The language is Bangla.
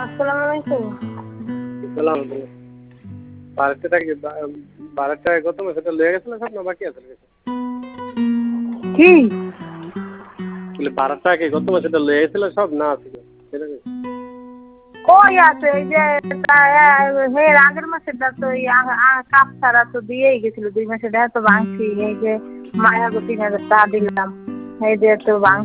আসসালামু আলাইকুম। সালাম বাড়িতে কি বাড়িতে গত মাসে লয়ে গেছিল সব না বাকি আছে কিছু? কি বলে বাড়িটা কি গত মাসে লয়ে গেছিল সব না আছে সেটা কি? কই আছে এই যে এর আগের মাসেরটা তো কাপ ছাড়া তো দিয়েই গেছিল 2 মাসের, দেখা তো ভাঙছি। এই যে মায়া গো 3,000 টাকা দিলাম, এই যে তো ভাঙছি।